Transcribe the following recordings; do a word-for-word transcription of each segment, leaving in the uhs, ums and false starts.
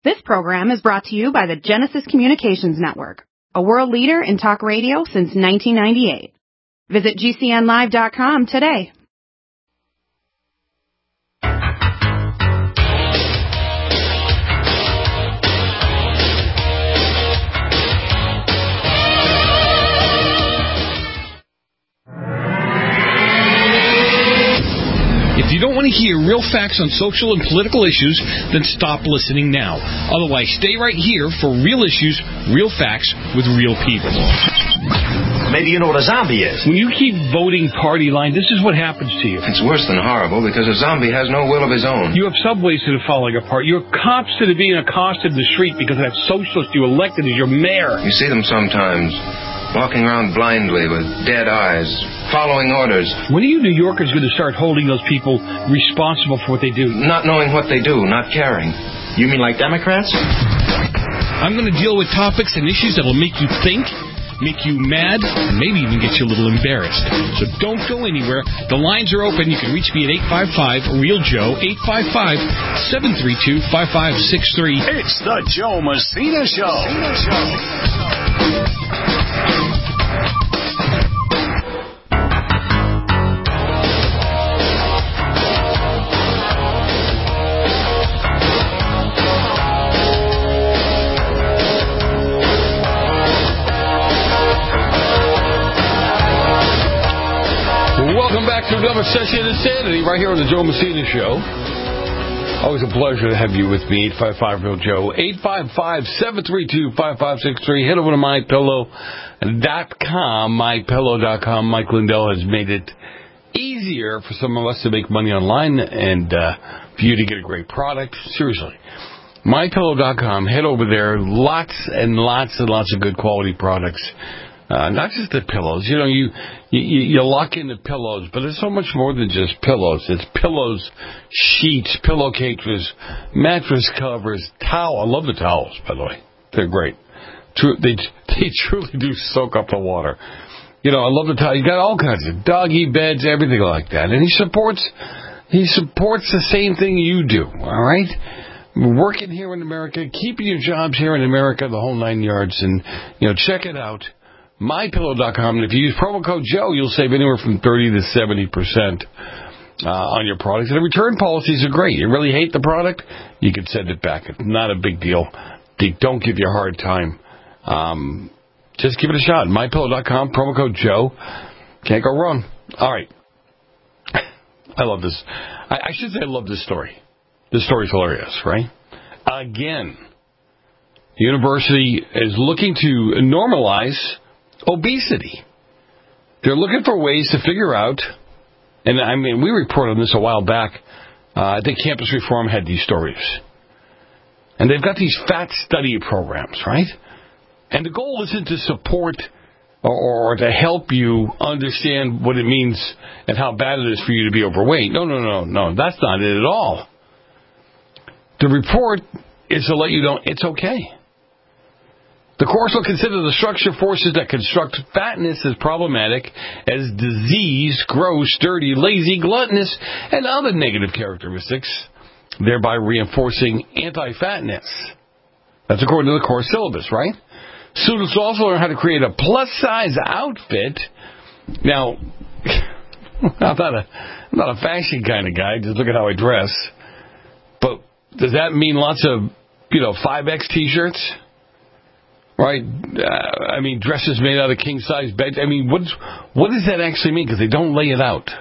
This program is brought to you by the Genesis Communications Network, a world leader in talk radio since nineteen ninety-eight. Visit G C N live dot com today. If you don't want to hear real facts on social and political issues, then stop listening now. Otherwise, stay right here for real issues, real facts, with real people. Maybe you know what a zombie is. When you keep voting party line, this is what happens to you. It's worse than horrible because a zombie has no will of his own. You have subways that are falling apart. You have cops that are being accosted in the street because that socialist you elected as your mayor. You see them sometimes, walking around blindly with dead eyes, following orders. When are you New Yorkers going to start holding those people responsible for what they do? Not knowing what they do, not caring. You mean like Democrats? I'm going to deal with topics and issues that will make you think, make you mad, and maybe even get you a little embarrassed. So don't go anywhere. The lines are open. You can reach me at eight five five, REAL Joe, eight five five, seven three two, five five six three. It's the Joe Messina Show. Messina Show. Welcome back to another session of Insanity right here on the Joe Messina Show. Always a pleasure to have you with me. eight five five, REAL Joe, eight five five, seven three two, five five six three. Head over to my pillow dot com, my pillow dot com. Mike Lindell has made it easier for some of us to make money online and uh, for you to get a great product. Seriously. my pillow dot com. Head over there. Lots and lots and lots of good quality products. Uh, not just the pillows. You know, you, you you lock in the pillows, but it's so much more than just pillows. It's pillows, sheets, pillowcases, mattress covers, towel. I love the towels, by the way. They're great. True, they they truly do soak up the water. You know, I love the towel. You got all kinds of doggy beds, everything like that. And he supports he supports the same thing you do. All right. Working here in America, keeping your jobs here in America, the whole nine yards, and you know, check it out. my pillow dot com, and if you use promo code Joe, you'll save anywhere from thirty to seventy percent uh, on your products. And the return policies are great. You really hate the product, you can send it back. It's not a big deal. They don't give you a hard time. Um, just give it a shot. my pillow dot com, promo code Joe. Can't go wrong. All right. I love this. I, I should say I love this story. This story's hilarious, right? Again, the university is looking to normalize obesity. They're looking for ways to figure out, and I mean, we reported on this a while back. Uh, I think Campus Reform had these stories. And they've got these fat study programs, right? And the goal isn't to support or, or to help you understand what it means and how bad it is for you to be overweight. No, no, no, no. That's not it at all. The report is to let you know it's okay. The course will consider the structure forces that construct fatness as problematic as disease, gross, dirty, lazy, gluttonous, and other negative characteristics, thereby reinforcing anti-fatness. That's according to the course syllabus, right? Students also learn how to create a plus-size outfit. Now, I'm not a, I'm not a fashion kind of guy. Just look at how I dress. But does that mean lots of, you know, five X T-shirts? Right? Uh, I mean, dresses made out of king-size beds. I mean, what's, what does that actually mean? Because they don't lay it out.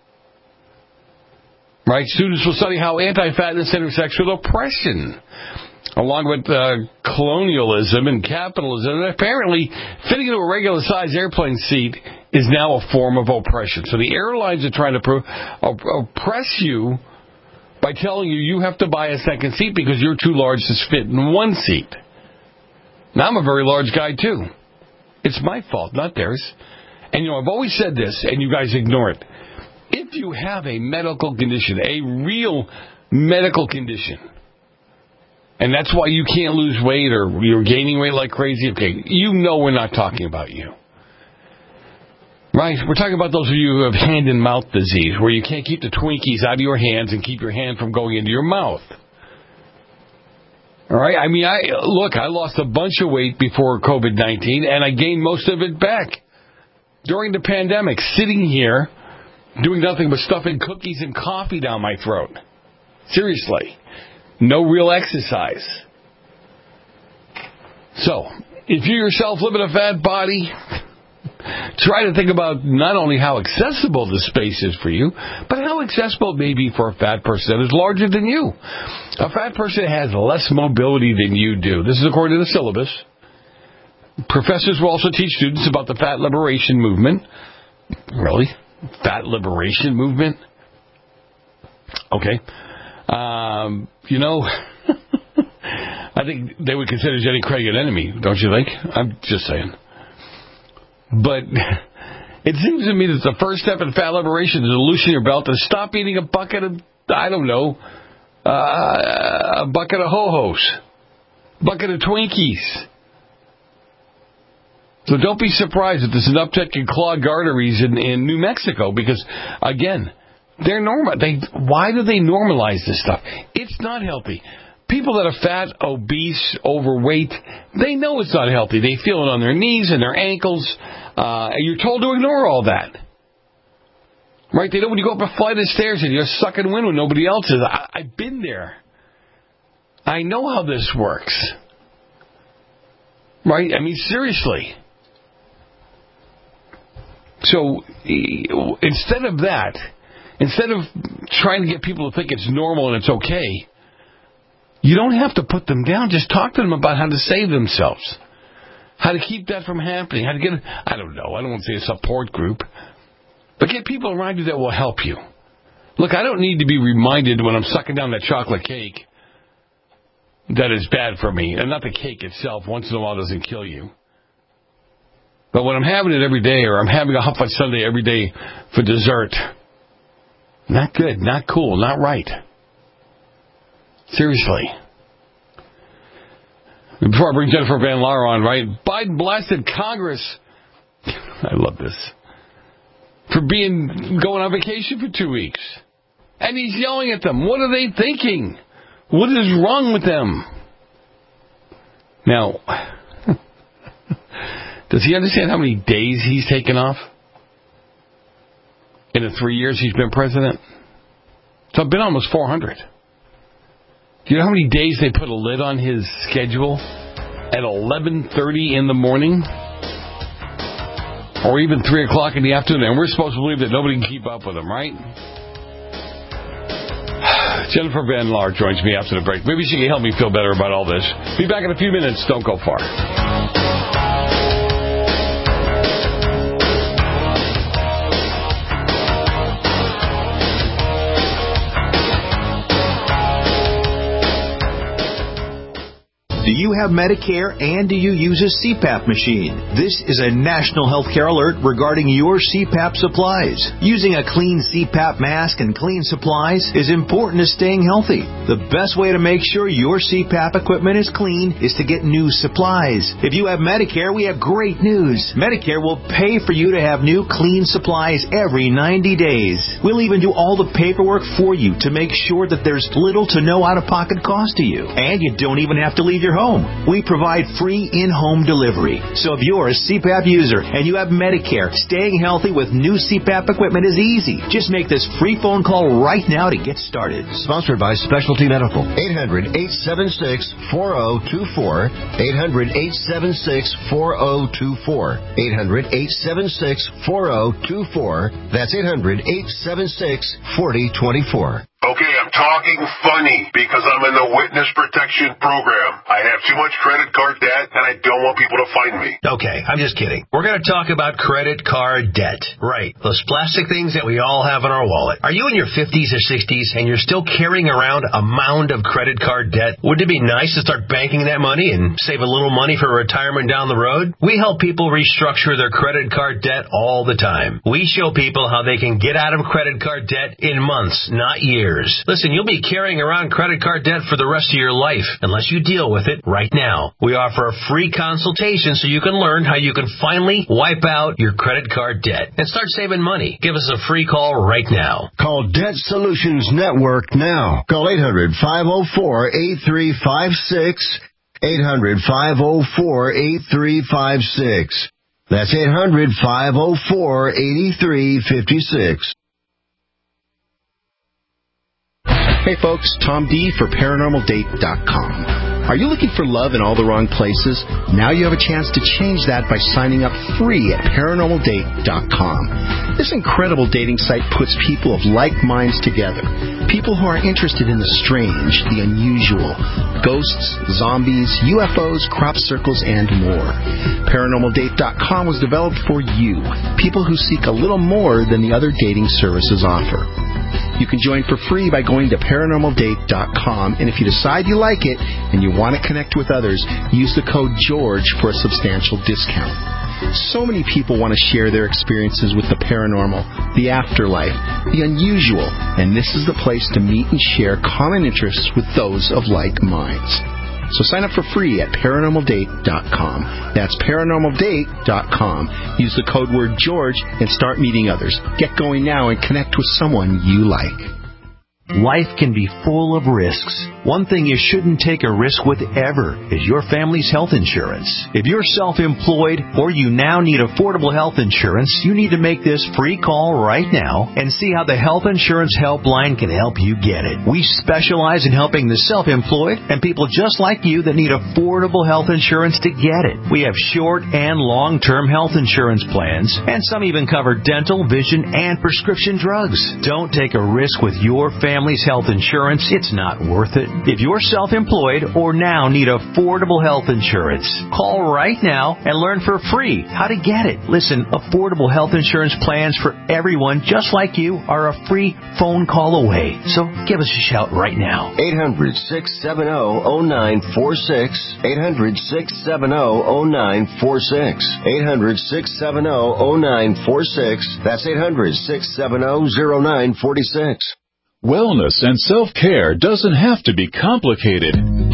Right? Students will study how anti-fatness intersects with oppression, along with uh, colonialism and capitalism. And apparently, fitting into a regular-sized airplane seat is now a form of oppression. So the airlines are trying to pro- op- oppress you by telling you you have to buy a second seat because you're too large to fit in one seat. Now, I'm a very large guy, too. It's my fault, not theirs. And, you know, I've always said this, and you guys ignore it. If you have a medical condition, a real medical condition, and that's why you can't lose weight or you're gaining weight like crazy, okay, you know we're not talking about you. Right? We're talking about those of you who have hand and mouth disease, where you can't keep the Twinkies out of your hands and keep your hand from going into your mouth. All right? I mean, I look, I lost a bunch of weight before COVID nineteen, and I gained most of it back during the pandemic, sitting here doing nothing but stuffing cookies and coffee down my throat. Seriously. No real exercise. So, if you yourself live in a fat body, try to think about not only how accessible the space is for you, but how accessible it may be for a fat person that is larger than you. A fat person has less mobility than you do. This is according to the syllabus. Professors will also teach students about the fat liberation movement. Really? Fat liberation movement? Okay. Um, you know, I think they would consider Jenny Craig an enemy, don't you think? I'm just saying. But it seems to me that the first step in fat liberation is to loosen your belt and stop eating a bucket of, I don't know, uh, a bucket of Ho-Hos, bucket of Twinkies. So don't be surprised if there's an uptick in clogged arteries in, in New Mexico because, again, they're normal. They, why do they normalize this stuff? It's not healthy. People that are fat, obese, overweight, they know it's not healthy. They feel it on their knees and their ankles. Uh, and you're told to ignore all that. Right? They know when you go up a flight of stairs and you're sucking wind when nobody else is. I, I've been there. I know how this works. Right? I mean, seriously. So instead of that, instead of trying to get people to think it's normal and it's okay, you don't have to put them down. Just talk to them about how to save themselves, how to keep that from happening, how to get, I don't know, I don't want to say a support group, but get people around you that will help you. Look, I don't need to be reminded when I'm sucking down that chocolate cake that is bad for me, and not the cake itself once in a while doesn't kill you. But when I'm having it every day, or I'm having a hot fudge sundae every day for dessert, not good, not cool, not right. Seriously. Before I bring Jennifer Van Laar on, right? Biden blasted Congress. I love this. For being going on vacation for two weeks. And he's yelling at them. What are they thinking? What is wrong with them? Now, does he understand how many days he's taken off? In the three years he's been president? So it's been almost four hundred. Do you know how many days they put a lid on his schedule at eleven thirty in the morning? Or even three o'clock in the afternoon? And we're supposed to believe that nobody can keep up with him, right? Jennifer Van Laar joins me after the break. Maybe she can help me feel better about all this. Be back in a few minutes. Don't go far. Do you have Medicare and do you use a C PAP machine? This is a national healthcare alert regarding your C PAP supplies. Using a clean C PAP mask and clean supplies is important to staying healthy. The best way to make sure your C PAP equipment is clean is to get new supplies. If you have Medicare, we have great news. Medicare will pay for you to have new clean supplies every ninety days. We'll even do all the paperwork for you to make sure that there's little to no out-of-pocket cost to you. And you don't even have to leave your home. We provide free in-home delivery. So if you're a C PAP user and you have Medicare, staying healthy with new C PAP equipment is easy. Just make this free phone call right now to get started. Sponsored by Specialty Medical. eight hundred, eight seven six, four zero two four. eight hundred, eight seven six, four zero two four. eight hundred, eight seven six, four zero two four. That's eight hundred, eight seven six, four zero two four. Okay, I'm talking funny because I'm in the witness protection program. I have too much credit card debt and I don't want people to find me. Okay, I'm just kidding. We're going to talk about credit card debt. Right. Those plastic things that we all have in our wallet. Are you in your fifties or sixties and you're still carrying around a mound of credit card debt? Wouldn't it be nice to start banking that money and save a little money for retirement down the road? We help people restructure their credit card debt all the time. We show people how they can get out of credit card debt in months, not years. years. Listen, you'll be carrying around credit card debt for the rest of your life unless you deal with it right now. We offer a free consultation so you can learn how you can finally wipe out your credit card debt and start saving money. Give us a free call right now. Call Debt Solutions Network now. Call eight hundred, five oh four, eight three five six. eight hundred, five oh four, eight three five six. That's eight hundred, five oh four, eight three five six. Hey folks, Tom D for paranormal date dot com. Are you looking for love in all the wrong places? Now you have a chance to change that by signing up free at paranormal date dot com. This incredible dating site puts people of like minds together. People who are interested in the strange, the unusual, ghosts, zombies, U F Os, crop circles, and more. paranormal date dot com was developed for you, people who seek a little more than the other dating services offer. You can join for free by going to paranormal date dot com, and if you decide you like it and you want to connect with others, use the code GEORGE for a substantial discount. So many people want to share their experiences with the paranormal, the afterlife, the unusual, and this is the place to meet and share common interests with those of like minds. So sign up for free at paranormal date dot com. That's paranormal date dot com. Use the code word George and start meeting others. Get going now and connect with someone you like. Life can be full of risks. One thing you shouldn't take a risk with ever is your family's health insurance. If you're self-employed or you now need affordable health insurance, you need to make this free call right now and see how the Health Insurance Helpline can help you get it. We specialize in helping the self-employed and people just like you that need affordable health insurance to get it. We have short and long-term health insurance plans, and some even cover dental, vision, and prescription drugs. Don't take a risk with your family. Family's health insurance, it's not worth it. If you're self-employed or now need affordable health insurance, call right now and learn for free how to get it. Listen, affordable health insurance plans for everyone just like you are a free phone call away. So give us a shout right now. eight hundred, six seven zero, zero nine four six. eight hundred, six seven zero, zero nine four six. eight hundred, six seven zero, zero nine four six. That's eight hundred, six seven zero, zero nine four six. Wellness and self-care doesn't have to be complicated.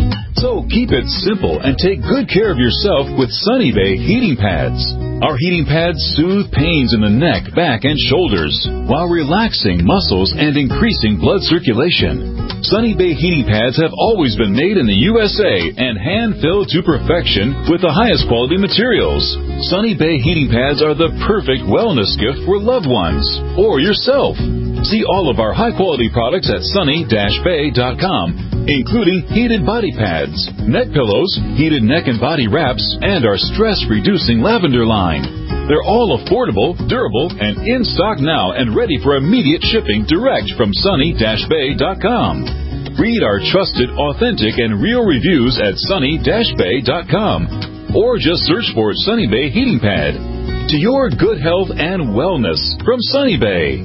So keep it simple and take good care of yourself with Sunny Bay heating pads. Our heating pads soothe pains in the neck, back, and shoulders while relaxing muscles and increasing blood circulation. Sunny Bay heating pads have always been made in the U S A and hand-filled to perfection with the highest quality materials. Sunny Bay heating pads are the perfect wellness gift for loved ones or yourself. See all of our high-quality products at sunny dash bay dot com, including heated body pads, neck pillows, heated neck and body wraps, and our stress-reducing lavender line. They're all affordable, durable, and in stock now and ready for immediate shipping direct from sunny dash bay dot com. Read our trusted, authentic, and real reviews at sunny dash bay dot com, or just search for Sunny Bay Heating Pad. To your good health and wellness from Sunny Bay.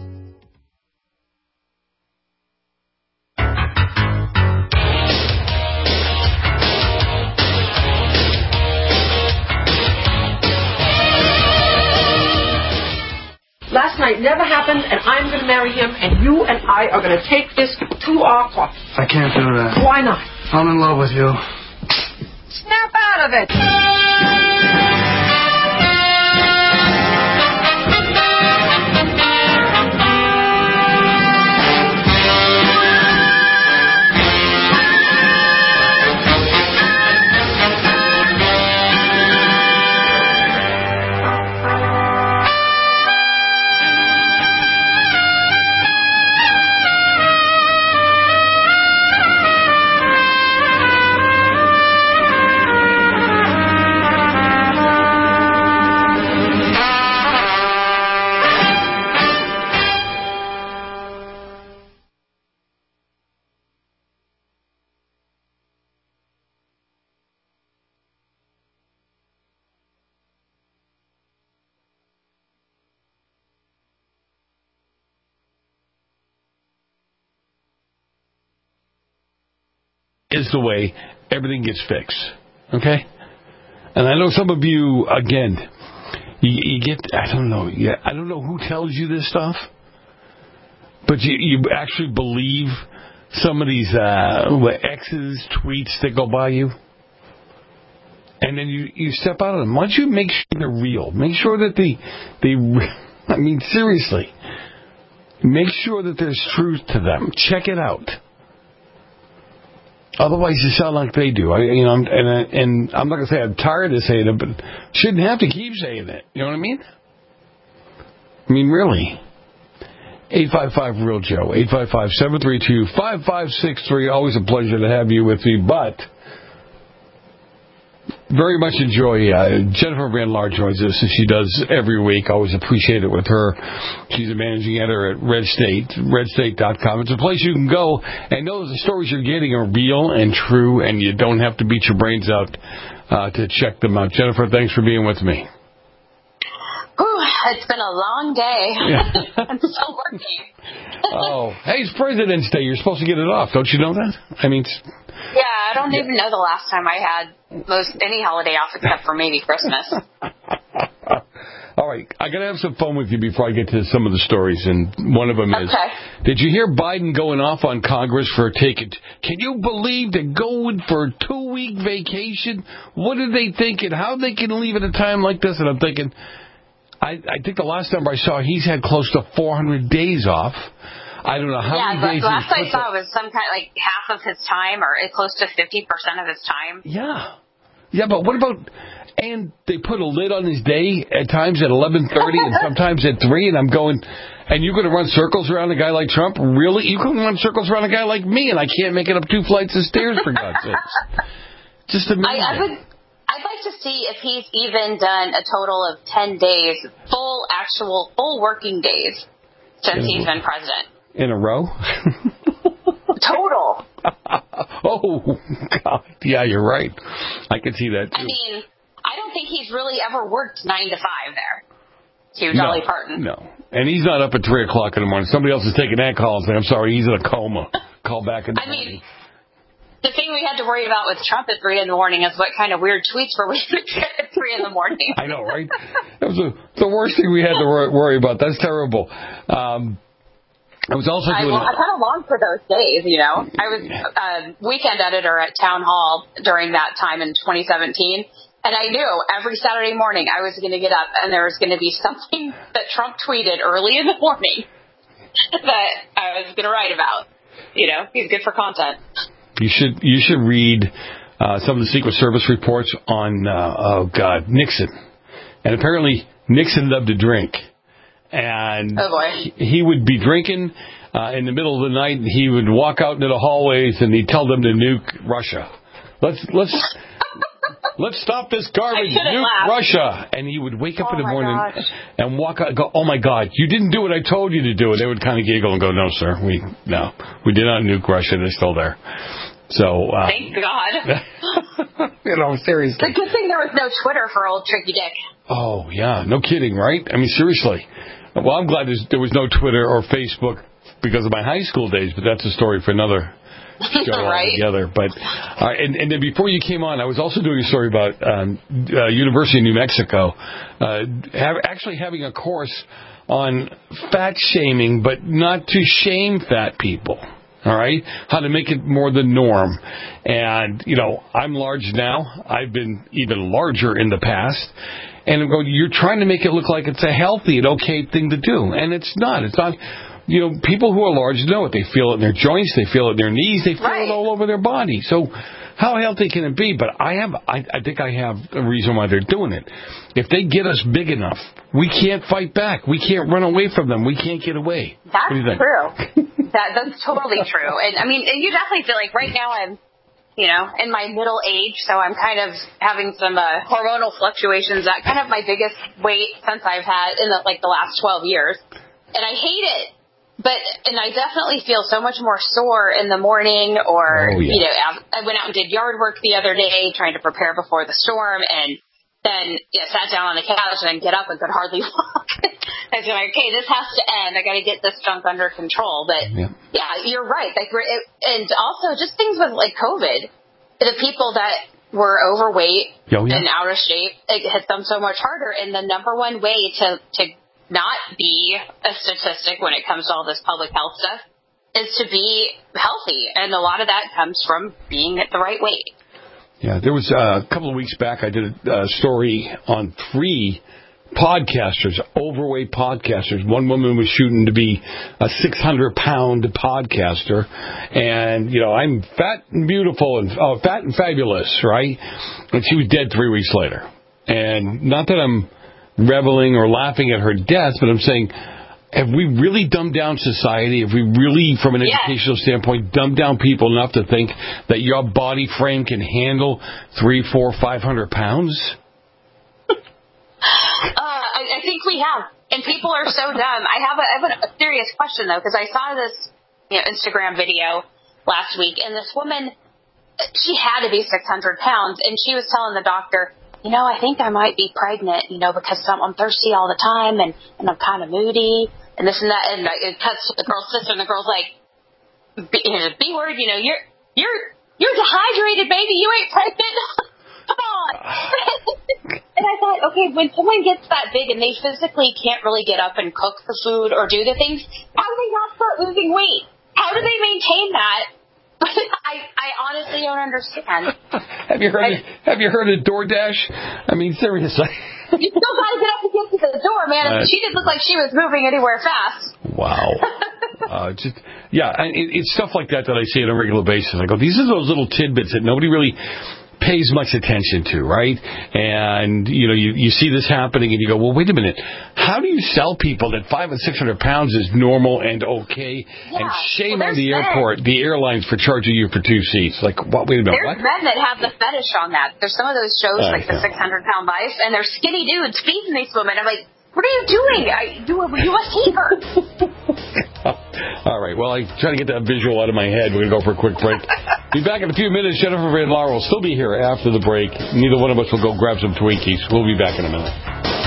Last night never happened, and I'm going to marry him, and you and I are going to take this to our court. I can't do that. Why not? I'm in love with you. Snap out of it! Is the way everything gets fixed. Okay? And I know some of you, again, you, you get, I don't know, yeah, I don't know who tells you this stuff, But you, you actually believe some of these uh, exes' tweets that go by you? And then you, you step out of them. Why don't you make sure they're real? Make sure that they, they, I mean, seriously. Make sure that there's truth to them. Check it out. Otherwise, you sound like they do. I, you know, and, and I'm not going to say I'm tired of saying it, but shouldn't have to keep saying it. You know what I mean? I mean, really. eight five five real Joe. eight five five, seven three two, five five six three. Always a pleasure to have you with me, but very much enjoy uh, Jennifer Van Laar joins us, as she does every week. Always appreciate it with her. She's a managing editor at Red State, red state dot com. It's a place you can go and know that the stories you're getting are real and true, and you don't have to beat your brains out uh, to check them out. Jennifer, thanks for being with me. Whew, it's been a long day. Yeah. I'm still working. Oh, hey, it's President's Day. You're supposed to get it off. Don't you know that? I mean, yeah, I don't even know the last time I had most any holiday off except for maybe Christmas. All right, I got to have some fun with you before I get to some of the stories, and one of them is, okay. Did you hear Biden going off on Congress for taking, can you believe they're going for a two-week vacation? What are they thinking? How they can leave at a time like this? And I'm thinking, I, I think the last number I saw, he's had close to four hundred days off. I don't know how yeah, many days. Yeah, last I saw up. was some kind of like half of his time, or close to fifty percent of his time. Yeah, yeah, but what about? And they put a lid on his day at times at eleven thirty and sometimes at three, and I'm going. And you're going to run circles around a guy like Trump? Really? You can run circles around a guy like me, and I can't make it up two flights of stairs for God's sakes. Just amazing. I, I would. I'd like to see if he's even done a total of ten days, full actual, full working days since he's been president. In a row? Total. Oh, God. Yeah, you're right. I can see that, too. I mean, I don't think he's really ever worked nine to five there. To Dolly no, Parton. No. And he's not up at three o'clock in the morning. Somebody else is taking that call and saying, I'm sorry, he's in a coma. Call back in the I morning. mean, the thing we had to worry about with Trump at three in the morning is what kind of weird tweets were we going to get at three in the morning. I know, right? That was a, the worst thing we had to worry about. That's terrible. Um, I was also I, doing. well, I kind of longed for those days, you know. I was a weekend editor at Town Hall during that time in twenty seventeen, and I knew every Saturday morning I was going to get up and there was going to be something that Trump tweeted early in the morning that I was going to write about. You know, he's good for content. You should you should read uh, some of the Secret Service reports on uh, oh God Nixon, and apparently Nixon loved to drink, and oh boy. he, he would be drinking uh, in the middle of the night. And he would walk out into the hallways and he'd tell them to nuke Russia. Let's let's let's stop this garbage. Nuke laughed. Russia, and he would wake up oh in the morning gosh. and walk out and go, oh my God, you didn't do what I told you to do. And they would kind of giggle and go, no sir, we no, we did not nuke Russia. They're still there. So, uh, thank God. You know, seriously. The good thing there was no Twitter for old Tricky Dick. Oh, yeah. No kidding, right? I mean, seriously. Well, I'm glad there was no Twitter or Facebook because of my high school days, but that's a story for another show right. altogether. But, uh, and, and then before you came on, I was also doing a story about um, uh, University of New Mexico uh, have, actually having a course on fat shaming, but not to shame fat people. All right, how to make it more the norm. And, you know, I'm large now. I've been even larger in the past. And I'm going, you're trying to make it look like it's a healthy and okay thing to do. And it's not. It's not. You know, people who are large know it. They feel it in their joints. They feel it in their knees. They feel right. it all over their body. So how healthy can it be? But I have, I, I think I have a reason why they're doing it. If they get us big enough, we can't fight back. We can't run away from them. We can't get away. That's what do you think? true. that, that's totally true. And I mean, you definitely feel like right now I'm, you know, in my middle age, so I'm kind of having some uh, hormonal fluctuations. That kind of my biggest weight since I've had in the, like the last twelve years. And I hate it. But, and I definitely feel so much more sore in the morning or, oh, yeah. you know, I went out and did yard work the other day trying to prepare before the storm and then you know, sat down on the couch and get up and could hardly walk. I was like, okay, this has to end. I got to get this junk under control. But, yeah, yeah you're right. Like, it, and also just things with, like, COVID, the people that were overweight oh, yeah. and out of shape, it hit them so much harder. And the number one way to, to not be a statistic when it comes to all this public health stuff, is to be healthy. And a lot of that comes from being at the right weight. Yeah, there was uh, a couple of weeks back, I did a uh, story on three podcasters, overweight podcasters. One woman was shooting to be a six hundred pound podcaster. And, you know, I'm fat and beautiful and uh, fat and fabulous, right? And she was dead three weeks later. And not that I'm reveling or laughing at her death, but I'm saying, have we really dumbed down society? Have we really, from an yeah. educational standpoint, dumbed down people enough to think that your body frame can handle three, four, five hundred pounds? uh, I, I think we have, and people are so dumb. I have a, I have a serious question though, because I saw this, you know, Instagram video last week, and this woman, she had to be six hundred pounds, and she was telling the doctor, you know, I think I might be pregnant, you know, because I'm, I'm thirsty all the time, and, and I'm kind of moody, and this and that, and it cuts to the girl's sister, and the girl's like, B, you know, B word, you know, you're, you're, you're dehydrated, baby, you ain't pregnant, come on. And I thought, okay, when someone gets that big and they physically can't really get up and cook the food or do the things, how do they not start losing weight? How do they maintain that? I, I honestly don't understand. Have you heard? I, of, have you heard of DoorDash? I mean, seriously. You still got to get up and get to the door, man. Uh, she didn't look like she was moving anywhere fast. Wow. uh, just yeah, and it, it's stuff like that that I see on a regular basis. I go, these are those little tidbits that nobody really pays much attention to, right? And, you know, you, you see this happening and you go, well, wait a minute. How do you sell people that five and six hundred pounds is normal and okay? Yeah. And shame well, on the men. airport, the airlines for charging you for two seats. Like, what? Wait a minute. There's what? men that have the fetish on that. There's some of those shows, uh, like the six hundred pound life, and they're skinny dudes feeding these women. I'm like, what are you doing? I do a U S fever. All right. Well, I try to get that visual out of my head. We're going to go for a quick break. Be back in a few minutes. Jennifer Van Laar will still be here after the break. Neither one of us will go grab some Twinkies. We'll be back in a minute.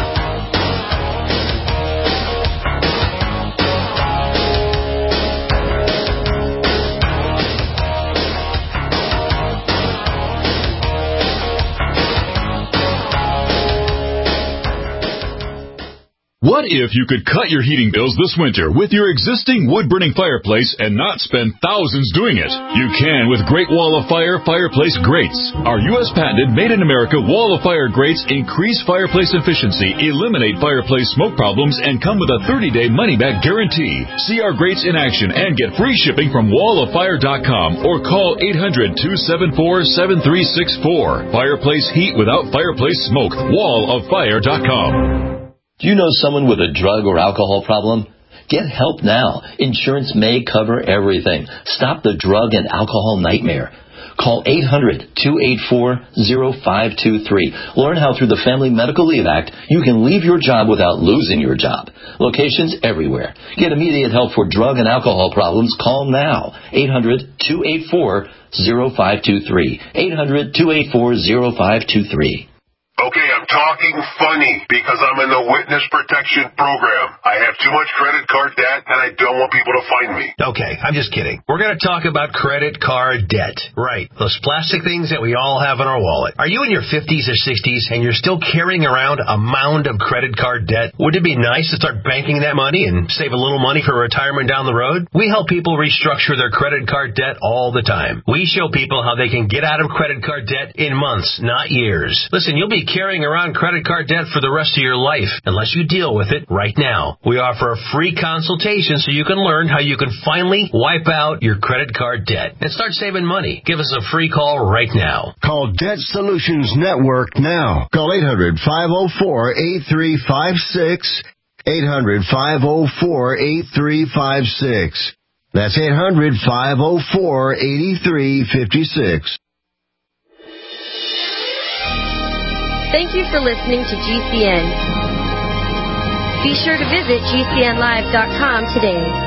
What if you could cut your heating bills this winter with your existing wood-burning fireplace and not spend thousands doing it? You can with Great Wall of Fire Fireplace Grates. Our U S patented made-in-America Wall of Fire grates increase fireplace efficiency, eliminate fireplace smoke problems, and come with a thirty day money-back guarantee. See our grates in action and get free shipping from wall of fire dot com or call eight hundred, two seven four, seven three six four. Fireplace heat without fireplace smoke. wall of fire dot com. Do you know someone with a drug or alcohol problem? Get help now. Insurance may cover everything. Stop the drug and alcohol nightmare. Call eight hundred, two eight four, zero five two three. Learn how through the Family Medical Leave Act you can leave your job without losing your job. Locations everywhere. Get immediate help for drug and alcohol problems. Call now. eight hundred, two eight four, zero five two three. eight hundred, two eight four, zero five two three. Okay, I'm talking funny because I'm in the witness protection program. I have too much credit card debt and I don't want people to find me. Okay, I'm just kidding. We're going to talk about credit card debt. Right, those plastic things that we all have in our wallet. Are you in your fifties or sixties and you're still carrying around a mound of credit card debt? Would it be nice to start banking that money and save a little money for retirement down the road? We help people restructure their credit card debt all the time. We show people how they can get out of credit card debt in months, not years. Listen, you'll be carrying around credit card debt for the rest of your life unless you deal with it right now. We offer a free consultation so you can learn how you can finally wipe out your credit card debt and start saving money. Give us a free call right now. Call Debt Solutions Network now. Call eight hundred, five oh four, eight three five six. eight hundred, five oh four, eight three five six. That's eight hundred, five oh four, eight three five six. Thank you for listening to G C N. Be sure to visit G C N live dot com today.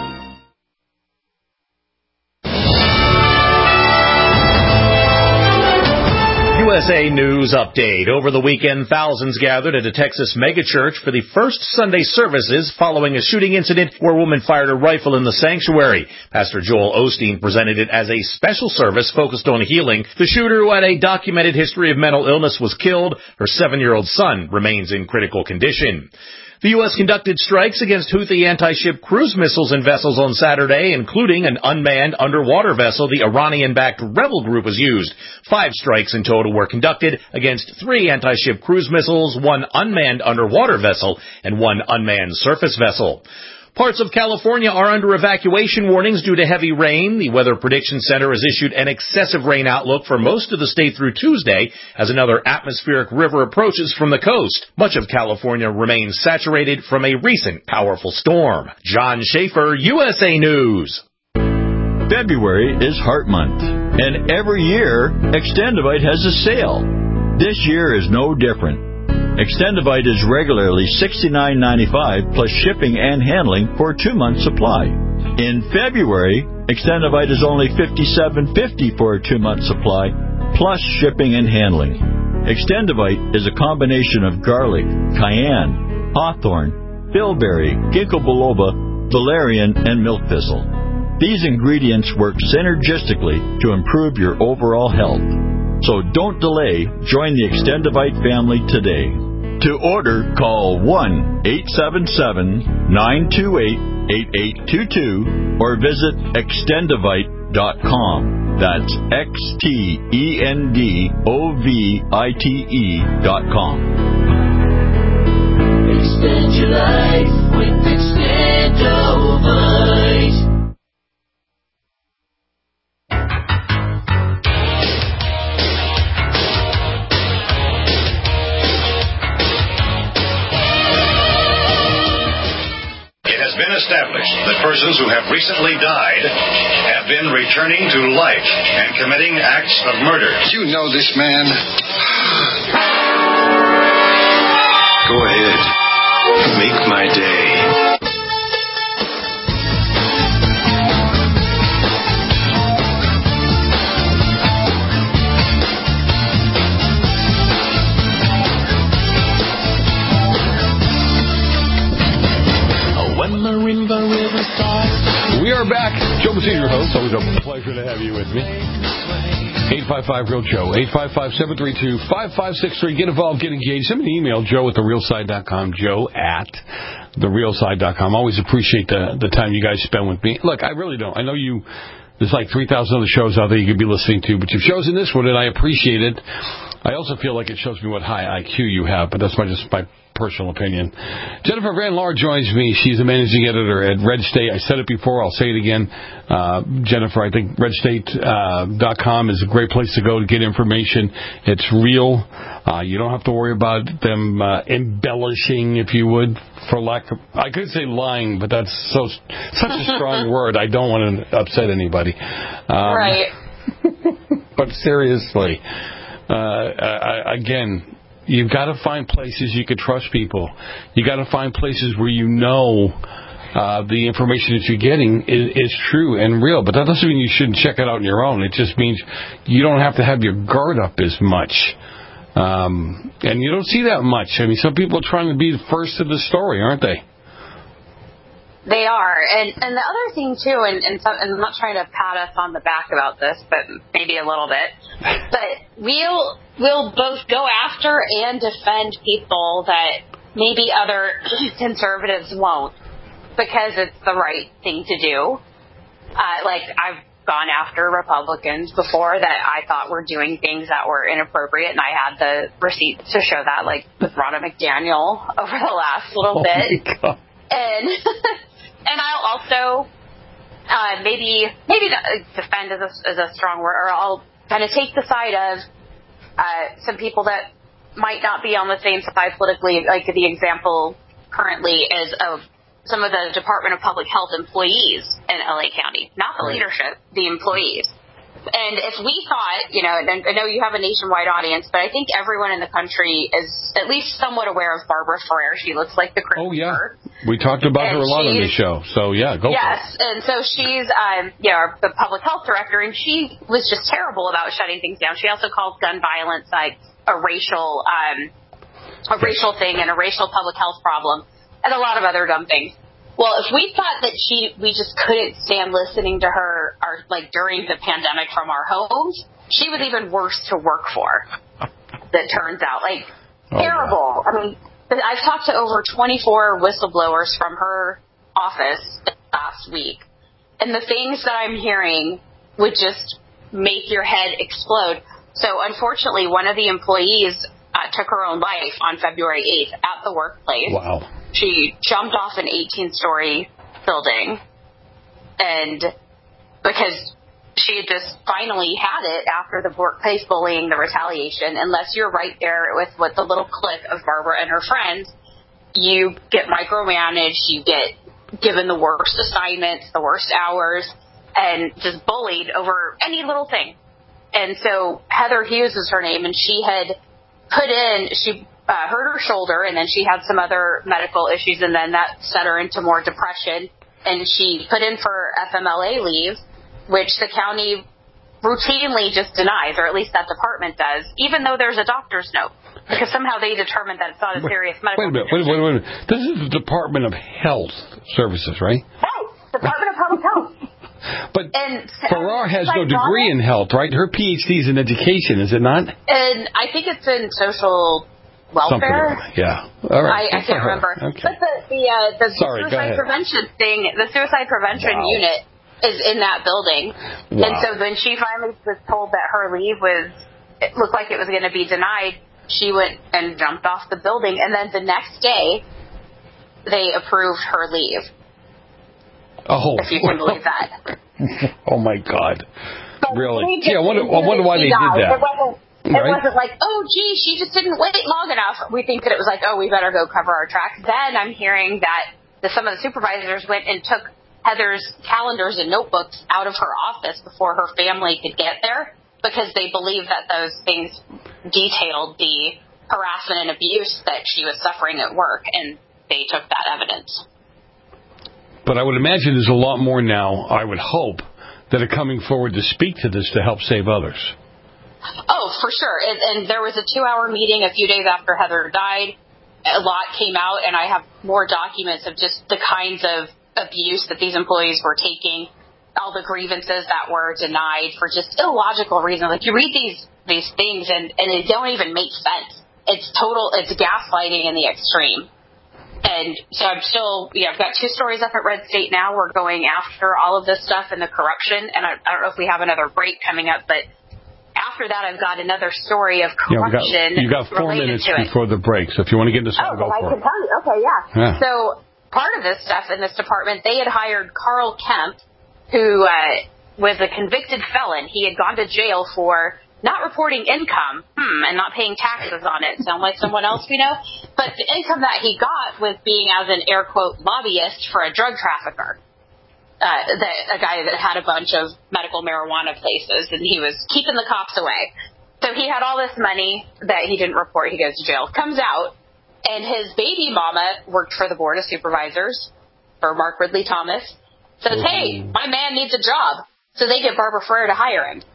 U S A News Update. Over the weekend, thousands gathered at a Texas megachurch for the first Sunday services following a shooting incident where a woman fired a rifle in the sanctuary. Pastor Joel Osteen presented it as a special service focused on healing. The shooter, who had a documented history of mental illness, was killed. Her seven-year-old son remains in critical condition. The U S conducted strikes against Houthi anti-ship cruise missiles and vessels on Saturday, including an unmanned underwater vessel the Iranian-backed rebel group has used. Five strikes in total were conducted against three anti-ship cruise missiles, one unmanned underwater vessel, and one unmanned surface vessel. Parts of California are under evacuation warnings due to heavy rain. The Weather Prediction Center has issued an excessive rain outlook for most of the state through Tuesday as another atmospheric river approaches from the coast. Much of California remains saturated from a recent powerful storm. John Schaefer, U S A News. February is Heart Month, and every year, Extendivite has a sale. This year is no different. Extendivite is regularly sixty-nine ninety-five plus shipping and handling for a two-month supply. In February, Extendivite is only fifty-seven fifty for a two-month supply plus shipping and handling. Extendivite is a combination of garlic, cayenne, hawthorn, bilberry, ginkgo biloba, valerian, and milk thistle. These ingredients work synergistically to improve your overall health. So don't delay. Join the Extendivite family today. To order, call one eight seven seven, nine two eight, eight eight two two or visit extendivite dot com. That's X T E N D O V I T E dot com. Extend your life with Extendivite. Established that persons who have recently died have been returning to life and committing acts of murder. You know this man. Go ahead. Make my day. We are back. Joe Messina, your host. Always a pleasure to have you with me. eight five five, real Joe. eight five five, seven three two, five five six three. Get involved. Get engaged. Send me an email, joe at the real side dot com. Joe at the real side dot com. Always appreciate the, the time you guys spend with me. Look, I really don't. I know you... There's like three thousand other shows out there you could be listening to, but you've chosen this one, and I appreciate it. I also feel like it shows me what high I Q you have, but that's my just my personal opinion. Jennifer Van Laar joins me. She's the managing editor at Red State. I said it before. I'll say it again. Uh, Jennifer, I think red state dot com uh, is a great place to go to get information. It's real. Uh, you don't have to worry about them uh, embellishing, if you would, for lack of... I could say lying, but that's so such a strong word. I don't want to upset anybody. Um, right. But seriously, uh, I, again... You've got to find places you can trust people. You've got to find places where you know uh, the information that you're getting is, is true and real. But that doesn't mean you shouldn't check it out on your own. It just means you don't have to have your guard up as much. Um, and you don't see that much. I mean, some people are trying to be the first to the story, aren't they? They are. And and the other thing, too, and, and, some, and I'm not trying to pat us on the back about this, but maybe a little bit, but we'll, we'll both go after and defend people that maybe other conservatives won't because it's the right thing to do. Uh, like, I've gone after Republicans before that I thought were doing things that were inappropriate, and I had the receipts to show that, like with Ronna McDaniel over the last little oh bit. My God. And... And I'll also uh, maybe maybe defend is a, is a strong word, or I'll kind of take the side of uh, some people that might not be on the same side politically. Like the example currently is of some of the Department of Public Health employees in L A County, not the leadership, the employees. And if we thought, you know, and I know you have a nationwide audience, but I think everyone in the country is at least somewhat aware of Barbara Ferrer. She looks like the Christmas. Oh, yeah. We talked about and her a lot on this show. So, yeah, go yes, for it. and so she's, um, you know, the public health director, and she was just terrible about shutting things down. She also calls gun violence like a racial, um, a racial thing and a racial public health problem, and a lot of other dumb things. Well, if we thought that she, we just couldn't stand listening to her, or like during the pandemic from our homes, she was even worse to work for. That turns out, like, oh, terrible. Yeah. I mean, I've talked to over twenty-four whistleblowers from her office last week, and the things that I'm hearing would just make your head explode. So unfortunately, one of the employees uh, took her own life on February eighth at the workplace. Wow. She jumped off an eighteen-story building, and because she had just finally had it after the workplace bullying, the retaliation, unless you're right there with, with the little clique of Barbara and her friends, you get micromanaged, you get given the worst assignments, the worst hours, and just bullied over any little thing. And so Heather Hughes is her name, and she had put in, she uh, hurt her shoulder, and then she had some other medical issues, and then that set her into more depression. And she put in for F M L A leave, which the county routinely just denies, or at least that department does, even though there's a doctor's note, because somehow they determined that it's not a serious medical Wait a minute, wait, wait, wait a minute. This is the Department of Health Services, right? Right, Department of Public Health. But and Farrar has no like degree in health, right? Her P H D is in education, is it not? And I think it's in social welfare. Something, yeah. All right. I, I can't remember. Okay. But the the, uh, the Sorry, go suicide ahead. prevention thing, the suicide prevention Wow. unit is in that building. Wow. And so when she finally was told that her leave was, it looked like it was going to be denied, she went and jumped off the building. And then the next day, they approved her leave. Oh. If you can believe that. Oh, my God. But Really? they Gee, I wonder, I wonder why she they died. did that. It wasn't, it Right? wasn't like, oh, gee, she just didn't wait long enough. We think that it was like, oh, we better go cover our tracks. Then I'm hearing that the, some of the supervisors went and took Heather's calendars and notebooks out of her office before her family could get there because they believed that those things detailed the harassment and abuse that she was suffering at work, and they took that evidence. But I would imagine there's a lot more now, I would hope, that are coming forward to speak to this to help save others. Oh, for sure. And, and there was a two-hour meeting a few days after Heather died. A lot came out, and I have more documents of just the kinds of abuse that these employees were taking, all the grievances that were denied for just illogical reasons. Like, you read these these things, and, and they don't even make sense. It's total, it's gaslighting in the extreme. And so I'm still, yeah, I've got two stories up at Red State now. We're going after all of this stuff and the corruption. And I, I don't know if we have another break coming up, but after that, I've got another story of corruption. Yeah, you got four minutes to before the break, so if you want to get into something, oh, go well, I for can it. tell you. Okay, yeah. Yeah. So part of this stuff in this department, they had hired Carl Kemp, who uh, was a convicted felon. He had gone to jail for not reporting income hmm, and not paying taxes on it. Sound like someone else we know? But the income that he got was being as an air quote lobbyist for a drug trafficker. Uh, the, a guy that had a bunch of medical marijuana places, and he was keeping the cops away. So he had all this money that he didn't report. He goes to jail. Comes out, and his baby mama worked for the Board of Supervisors for Mark Ridley Thomas. Says, mm-hmm. hey, my man needs a job. So they get Barbara Ferrer to hire him.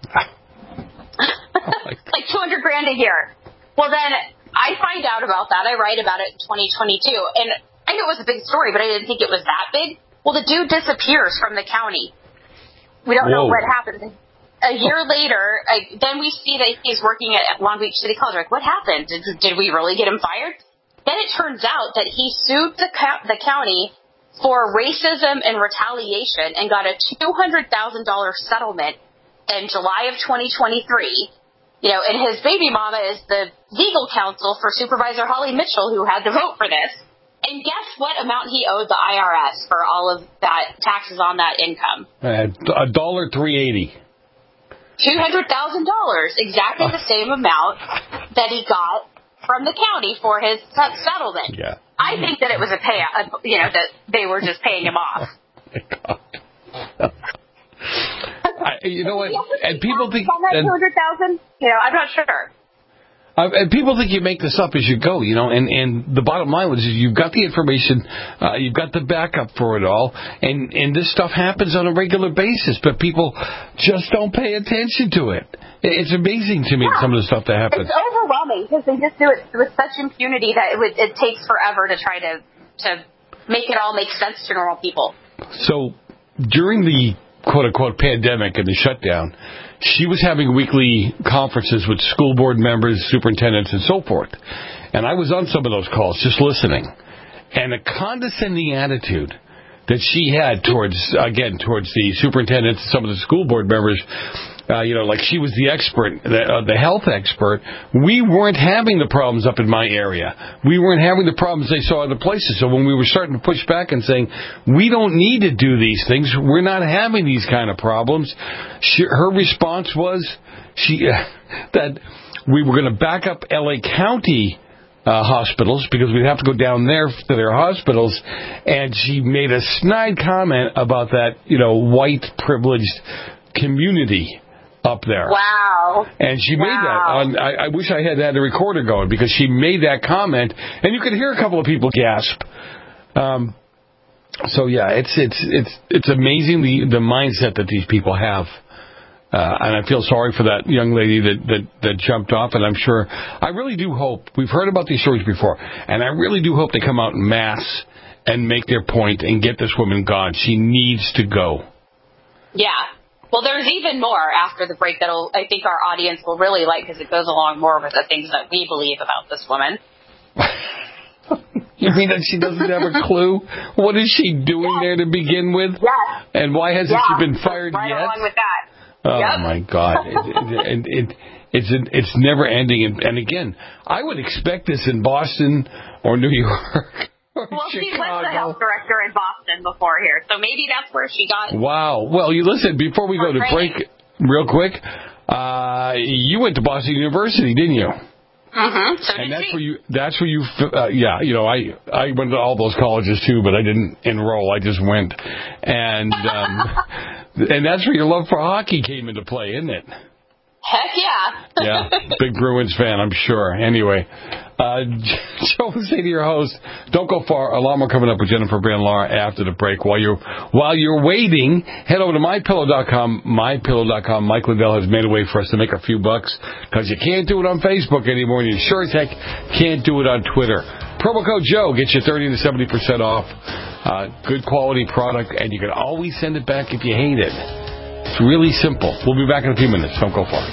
Like two hundred grand a year. Well, then I find out about that. I write about it in twenty twenty-two. And I knew it was a big story, but I didn't think it was that big. Well, the dude disappears from the county. We don't Whoa. know what happened. A year later, I, then we see that he's working at Long Beach City College. Like, what happened? Did, did we really get him fired? Then it turns out that he sued the, the county for racism and retaliation and got a two hundred thousand dollars settlement in July of twenty twenty-three. You know, and his baby mama is the legal counsel for Supervisor Holly Mitchell, who had to vote for this. And guess what amount he owed the I R S for all of that taxes on that income? A uh, dollar three eighty. Two hundred thousand dollars, exactly the same amount that he got from the county for his settlement. Yeah. I think that it was a payout. You know, that they were just paying him off. I, you know what? And people think on that two hundred thousand. You know, I'm not sure. Uh, and people think you make this up as you go, you know, and, and the bottom line was you've got the information, uh, you've got the backup for it all, and, and this stuff happens on a regular basis, but people just don't pay attention to it. It's amazing to me, yeah. some of the stuff that happens. It's overwhelming because they just do it with such impunity that it, would, it takes forever to try to, to make it all make sense to normal people. So during the quote-unquote pandemic and the shutdown, she was having weekly conferences with school board members, superintendents, and so forth. And I was on some of those calls just listening. And a condescending attitude that she had towards, again, towards the superintendents and some of the school board members, uh, you know, like she was the expert, the, uh, the health expert. We weren't having the problems up in my area. We weren't having the problems they saw other places. So when we were starting to push back and saying, we don't need to do these things, we're not having these kind of problems, she, her response was she uh, that we were going to back up L A County Uh, hospitals because we'd have to go down there to their hospitals, and she made a snide comment about that, you know, white privileged community up there. Wow. And she wow. made that on, I, I wish I had had the recorder going, because she made that comment, and you could hear a couple of people gasp. Um, so yeah, it's it's it's it's amazing the the mindset that these people have. Uh, and I feel sorry for that young lady that, that, that jumped off, and I'm sure, I really do hope, we've heard about these stories before, and I really do hope they come out en masse and make their point and get this woman gone. She needs to go. Yeah. Well, there's even more after the break that I think our audience will really like, because it goes along more with the things that we believe about this woman. You mean that she doesn't have a clue? What is she doing yes. there to begin with? Yes. And why hasn't yeah. she been fired right yet? Right along with that. Oh, yep. my God. It, it, it, it's it's never ending. And, and again, I would expect this in Boston or New York or well, Chicago. She was the health director in Boston before here, so maybe that's where she got it. Wow. Well, you listen, before we go to break, real quick, uh, you went to Boston University, didn't you? Mm-hmm. So and did that's she. where you. That's where you. Uh, yeah, you know, I I went to all those colleges too, but I didn't enroll. I just went, and um, and that's where your love for hockey came into play, isn't it? Heck yeah. Yeah, big Bruins fan, I'm sure. Anyway, uh, Joe, say to your host, don't go far. A lot more coming up with Jennifer Brand Laura after the break. While you're while you're waiting, head over to my pillow dot com. my pillow dot com. Mike Lindell has made a way for us to make a few bucks, because you can't do it on Facebook anymore, and you sure as heck can't do it on Twitter. Promo code Joe gets you thirty to seventy percent off. Uh, good quality product, and you can always send it back if you hate it. It's really simple. We'll be back in a few minutes. Don't go far.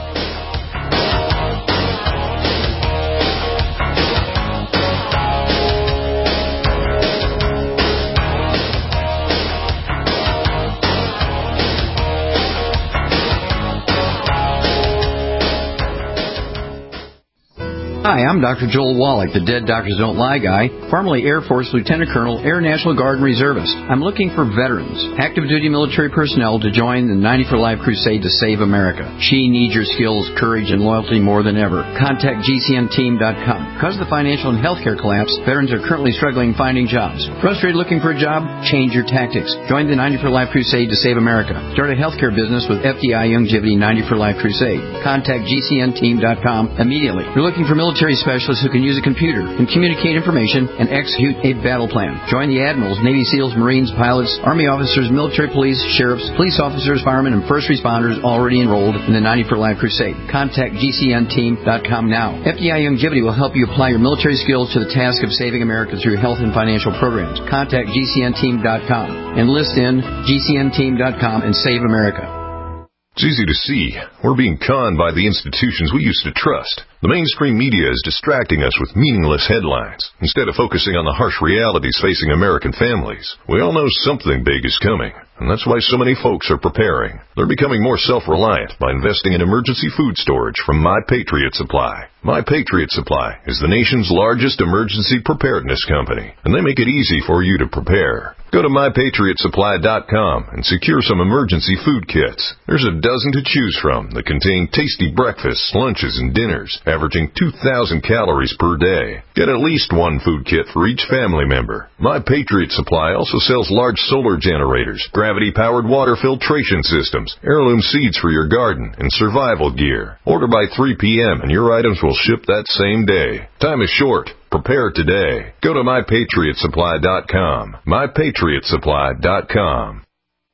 Hi, I'm Doctor Joel Wallach, the Dead Doctors Don't Lie guy, formerly Air Force Lieutenant Colonel, Air National Guard and Reservist. I'm looking for veterans, active duty military personnel to join the ninety for Life crusade to save America. She needs your skills, courage, and loyalty more than ever. Contact G C N team dot com. Because of the financial and healthcare collapse, veterans are currently struggling finding jobs. Frustrated looking for a job? Change your tactics. Join the ninety for Life crusade to save America. Start a healthcare business with F D I Youngevity ninety for Life crusade. Contact G C N team dot com immediately. You're looking for military specialists who can use a computer and communicate information and execute a battle plan. Join the admirals, Navy SEALs, Marines, pilots, Army officers, military police, sheriffs, police officers, firemen, and first responders already enrolled in the ninety for Life crusade. Contact G C N team dot com now. F D I Youngevity will help you apply your military skills to the task of saving America through health and financial programs. Contact G C N team dot com. Enlist in G C N team dot com and save America. It's easy to see. We're being conned by the institutions we used to trust. The mainstream media is distracting us with meaningless headlines instead of focusing on the harsh realities facing American families. We all know something big is coming, and that's why so many folks are preparing. They're becoming more self-reliant by investing in emergency food storage from My Patriot Supply. My Patriot Supply is the nation's largest emergency preparedness company, and they make it easy for you to prepare. Go to my patriot supply dot com and secure some emergency food kits. There's a dozen to choose from that contain tasty breakfasts, lunches, and dinners, averaging two thousand calories per day. Get at least one food kit for each family member. My Patriot Supply also sells large solar generators, gravity-powered water filtration systems, heirloom seeds for your garden, and survival gear. Order by three p.m. and your items will ship that same day. Time is short. Prepare today. Go to my patriot supply dot com. my patriot supply dot com.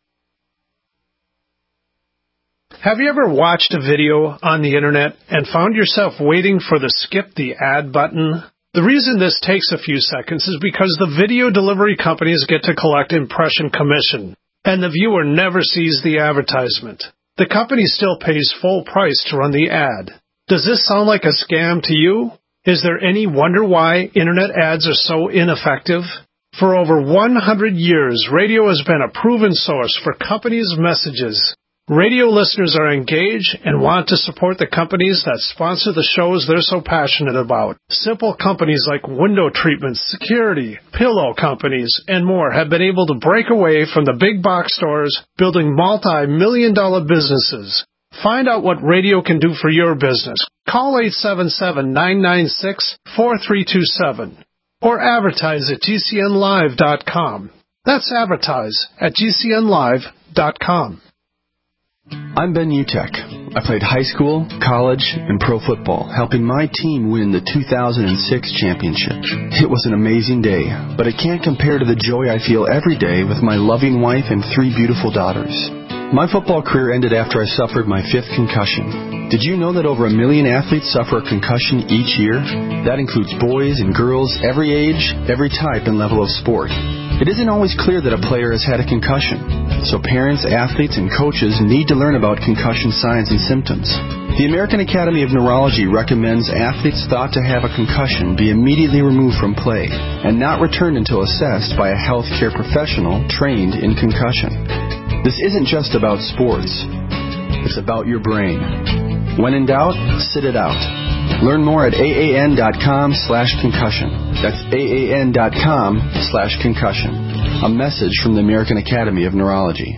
Have you ever watched a video on the internet and found yourself waiting for the skip the ad button? The reason this takes a few seconds is because the video delivery companies get to collect impression commission, and the viewer never sees the advertisement. The company still pays full price to run the ad. Does this sound like a scam to you? Is there any wonder why Internet ads are so ineffective? For over one hundred years, radio has been a proven source for companies' messages. Radio listeners are engaged and want to support the companies that sponsor the shows they're so passionate about. Simple companies like window treatments, security, pillow companies, and more have been able to break away from the big box stores, building multi-million dollar businesses. Find out what radio can do for your business. Call eight seven seven, nine nine six, four three two seven or advertise at G C N live dot com. That's advertise at G C N live dot com. I'm Ben Utek. I played high school, college, and pro football, helping my team win the two thousand six championship. It was an amazing day, but it can't compare to the joy I feel every day with my loving wife and three beautiful daughters. My football career ended after I suffered my fifth concussion. Did you know that over a million athletes suffer a concussion each year? That includes boys and girls, every age, every type and level of sport. It isn't always clear that a player has had a concussion, so parents, athletes, and coaches need to learn about concussion signs and symptoms. The American Academy of Neurology recommends athletes thought to have a concussion be immediately removed from play and not returned until assessed by a healthcare professional trained in concussion. This isn't just about sports. It's about your brain. When in doubt, sit it out. Learn more at A A N dot com slash concussion. That's A A N dot com slash concussion. A message from the American Academy of Neurology.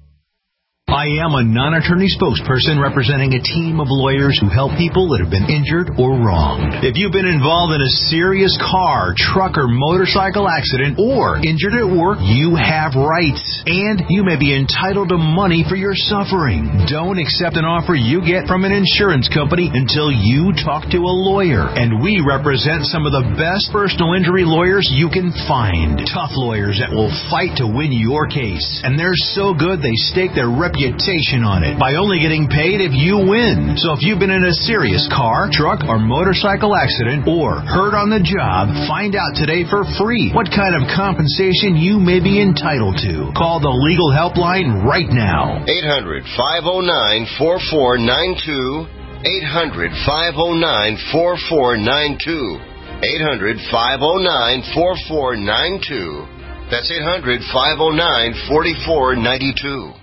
I am a non-attorney spokesperson representing a team of lawyers who help people that have been injured or wronged. If you've been involved in a serious car, truck, or motorcycle accident or injured at work, you have rights, and you may be entitled to money for your suffering. Don't accept an offer you get from an insurance company until you talk to a lawyer, and we represent some of the best personal injury lawyers you can find. Tough lawyers that will fight to win your case, and they're so good they stake their reputation on it by only getting paid if you win. So if you've been in a serious car, truck, or motorcycle accident or hurt on the job, find out today for free what kind of compensation you may be entitled to. Call the legal helpline right now. eight hundred, five oh nine, four four nine two. eight hundred, five oh nine, four four nine two. eight hundred, five oh nine, four four nine two. That's eight hundred, five oh nine, four four nine two.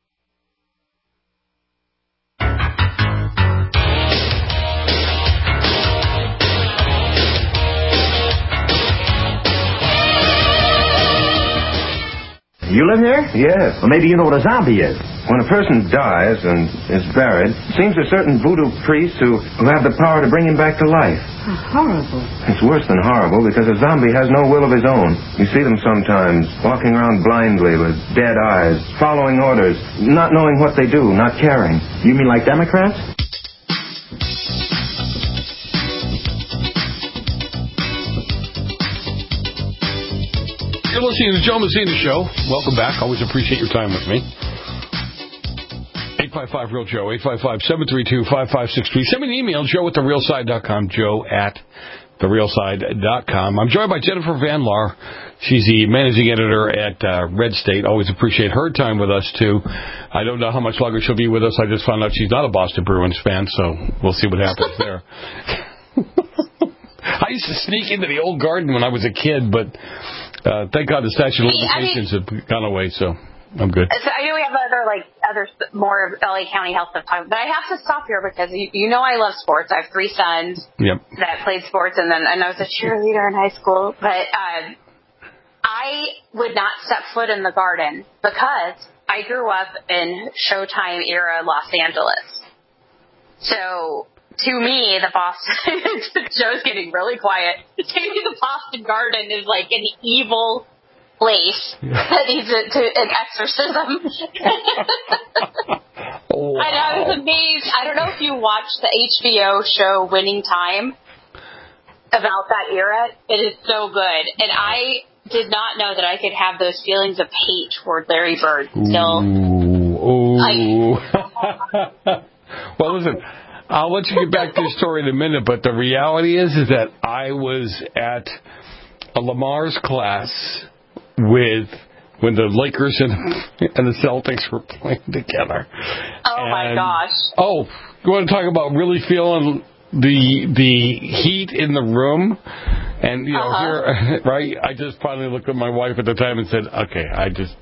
You live here? Yes. Well, maybe you know what a zombie is. When a person dies and is buried, it seems a certain voodoo priests who, who have the power to bring him back to life. How horrible. It's worse than horrible because a zombie has no will of his own. You see them sometimes walking around blindly with dead eyes, following orders, not knowing what they do, not caring. You mean like Democrats? You're listening to the Joe Messina Show. Welcome back. Always appreciate your time with me. eight five five real Joe, eight five five, seven three two, five five six three. Send me an email, joe at the real side dot com, joe at the real side dot com. I'm joined by Jennifer Van Laar. She's the managing editor at uh, Red State. Always appreciate her time with us, too. I don't know how much longer she'll be with us. I just found out she's not a Boston Bruins fan, so we'll see what happens there. I used to sneak into the old garden when I was a kid, but uh, thank God the statute of limitations I mean, have gone away, so I'm good. So I know we have other, like, other more L A County health stuff talk, but I have to stop here because you, you know I love sports. I have three sons yep. that played sports, and then and I was a cheerleader in high school. But uh, I would not step foot in the garden because I grew up in Showtime era Los Angeles. So to me, the Boston, Joe's getting really quiet. To me, the Boston Garden is like an evil place that needs a, to, an exorcism. Wow. And I was amazed. I don't know if you watched the H B O show Winning Time about that era. It is so good. And I did not know that I could have those feelings of hate toward Larry Bird until Ooh. Ooh. I... Well, listen, I'll let you get back to your story in a minute, but the reality is, is that I was at a Lamar's class with when the Lakers and, and the Celtics were playing together. Oh, and, my gosh. Oh, you want to talk about really feeling the the heat in the room? And, you know, uh-huh. here, right, I just finally looked at my wife at the time and said, okay, I just...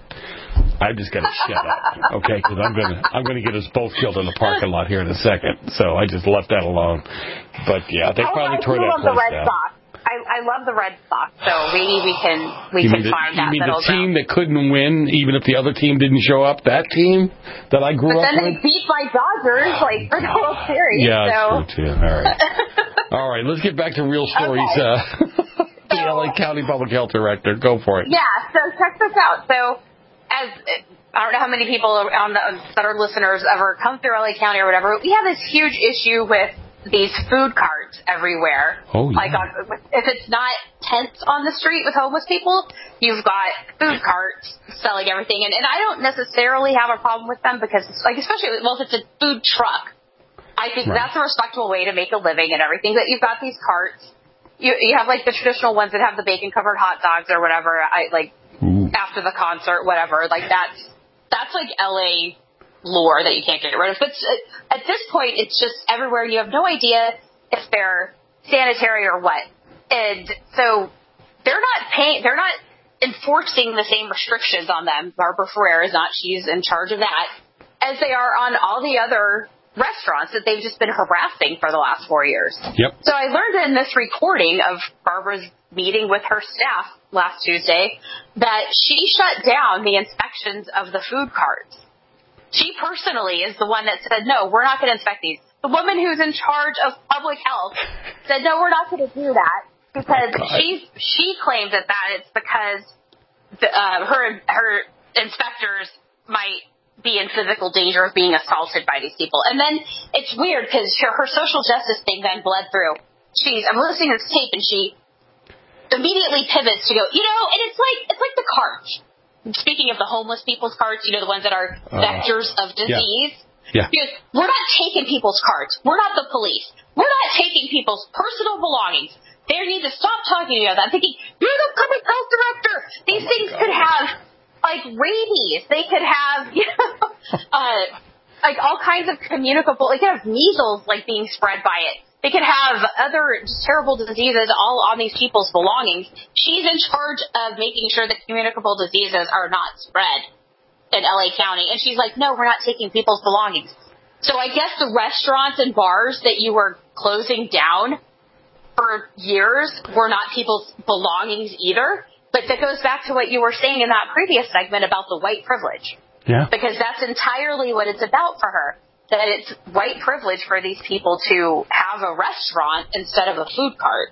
I just got to shut up, okay? Because I'm gonna I'm gonna get us both killed in the parking lot here in a second. So I just left that alone. But yeah, they I probably like tore that love the place Red down. Sox. I, I love the Red Sox, so maybe we can we you can mean the, find you that mean middle the team ground. that couldn't win, even if the other team didn't show up? That team that I grew but up then with. they beat my Dodgers like for the World Series. Yeah, so. that's true too. All right, all right. Let's get back to real stories. Okay. Uh, the L A County Public Health Director, go for it. Yeah. So check this out. So as I don't know how many people on the, that are listeners ever come through L A County or whatever. We have this huge issue with these food carts everywhere. Oh, yeah. Like on, if it's not tents on the street with homeless people, you've got food carts selling everything. And, and I don't necessarily have a problem with them because, like, especially, well, if it's a food truck, I think right. that's a respectable way to make a living and everything. But you've got these carts. You, you have, like, the traditional ones that have the bacon-covered hot dogs or whatever, I like, Ooh. after the concert, whatever. Like, that's, that's like L A lore that you can't get rid of. But at this point, it's just everywhere. You have no idea if they're sanitary or what. And so they're not paying, they're not enforcing the same restrictions on them. Barbara Ferrer is not, she's in charge of that, as they are on all the other restaurants that they've just been harassing for the last four years. Yep. So I learned in this recording of Barbara's meeting with her staff last Tuesday that she shut down the inspections of the food carts. She personally is the one that said, no, we're not going to inspect these. The woman who's in charge of public health said, no, we're not going to do that because oh, she she claims that, that it's because the, uh, her her inspectors might be in physical danger of being assaulted by these people. And then it's weird because her, her social justice thing then bled through. She's I'm listening to this tape and she immediately pivots to go, you know, and it's like it's like the carts. Speaking of the homeless people's carts, you know, the ones that are uh, vectors of disease. Yeah. yeah. Because we're not taking people's carts. We're not the police. We're not taking people's personal belongings. They need to stop talking to you about that. I'm thinking, you're the public health director. These oh things God. could have, like, rabies. They could have, you know, uh, like all kinds of communicable, they could have measles, like, being spread by it. They could have other terrible diseases all on these people's belongings. She's in charge of making sure that communicable diseases are not spread in L A County. And she's like, no, we're not taking people's belongings. So I guess the restaurants and bars that you were closing down for years were not people's belongings either. But that goes back to what you were saying in that previous segment about the white privilege. Yeah. Because that's entirely what it's about for her. That it's white privilege for these people to have a restaurant instead of a food cart.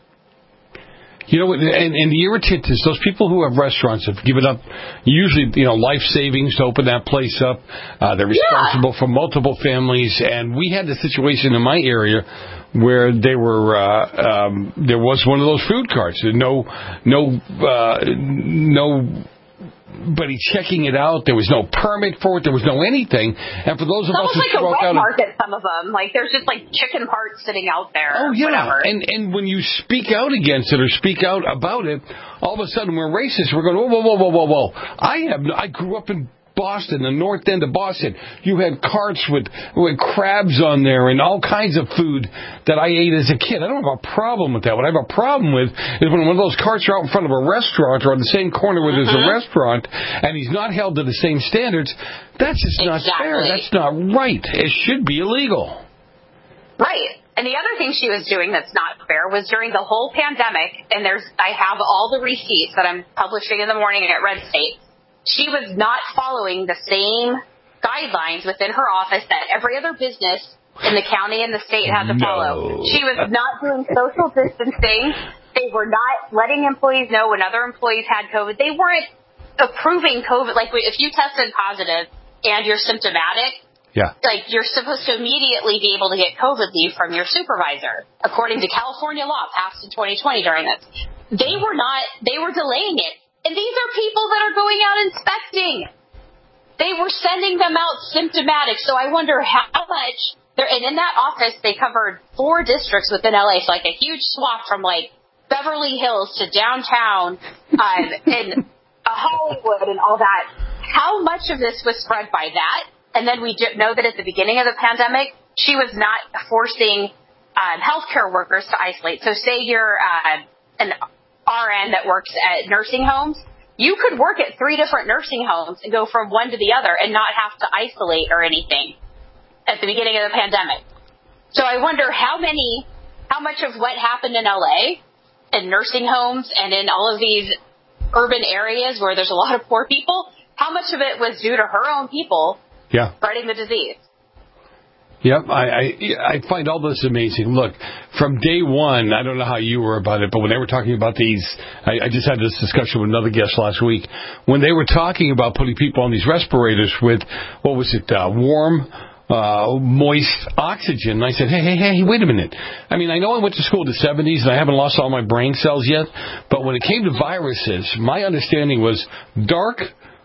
You know, and, and the irritant is those people who have restaurants have given up, usually, you know, life savings to open that place up. Uh, they're responsible yeah. for multiple families. And we had the situation in my area where they were, uh, um, there was one of those food carts. No, no, uh, no. But he's checking it out. There was no permit for it. There was no anything. And for those of it's us who like spoke a wet out, market, some of them, like there's just like chicken parts sitting out there. Oh yeah, whatever. and and when you speak out against it or speak out about it, all of a sudden we're racist. We're going, whoa, whoa, whoa, whoa, whoa, whoa. I have. I grew up in Boston, the north end of Boston. You had carts with, with crabs on there and all kinds of food that I ate as a kid. I don't have a problem with that. What I have a problem with is when one of those carts are out in front of a restaurant or on the same corner where there's uh-huh. a restaurant and he's not held to the same standards. That's just exactly. not fair. That's not right. It should be illegal. Right. And the other thing she was doing that's not fair was during the whole pandemic, and there's I have all the receipts that I'm publishing in the morning at Red State. She was not following the same guidelines within her office that every other business in the county and the state had to no. follow. She was not doing social distancing. They were not letting employees know when other employees had COVID. They weren't approving COVID. Like, if you tested positive and you're symptomatic, yeah. like, you're supposed to immediately be able to get COVID leave from your supervisor, according to California law passed in twenty twenty during this. They were not, they were delaying it. And these are people that are going out inspecting. They were sending them out symptomatic. So I wonder how much, and in that office, they covered four districts within L A, so like a huge swath from like Beverly Hills to downtown. Um, and Hollywood and all that. How much of this was spread by that? And then we know that at the beginning of the pandemic, she was not forcing um, healthcare workers to isolate. So say you're uh, an R N that works at nursing homes. You could work at three different nursing homes and go from one to the other and not have to isolate or anything at the beginning of the pandemic. So I wonder how many, how much of what happened in L A in nursing homes and in all of these urban areas where there's a lot of poor people, how much of it was due to her own people yeah. spreading the disease? Yep, I, I I find all this amazing. Look, from day one, I don't know how you were about it, but when they were talking about these, I, I just had this discussion with another guest last week, when they were talking about putting people on these respirators with, what was it, uh, warm, uh, moist oxygen. And I said, hey, hey, hey, wait a minute. I mean, I know I went to school in the seventies and I haven't lost all my brain cells yet, but when it came to viruses, my understanding was dark,